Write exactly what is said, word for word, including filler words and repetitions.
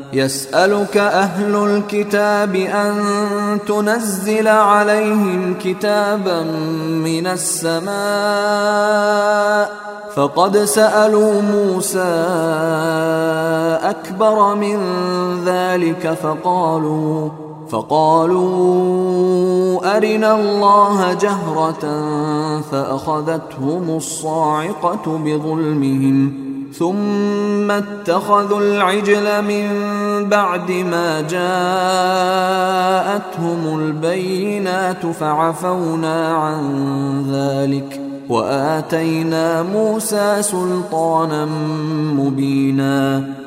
يسألك أهل الكتاب أن تنزل عليهم كتابا من السماء فقد سألوا موسى أكبر من ذلك فقالوا فقالوا أرنا الله جهرة فأخذتهم الصاعقة بظلمهم ثم اتخذوا العجل من بعد ما جاءتهم البينات فعفونا عن ذلك وآتينا موسى سلطانا مبينا.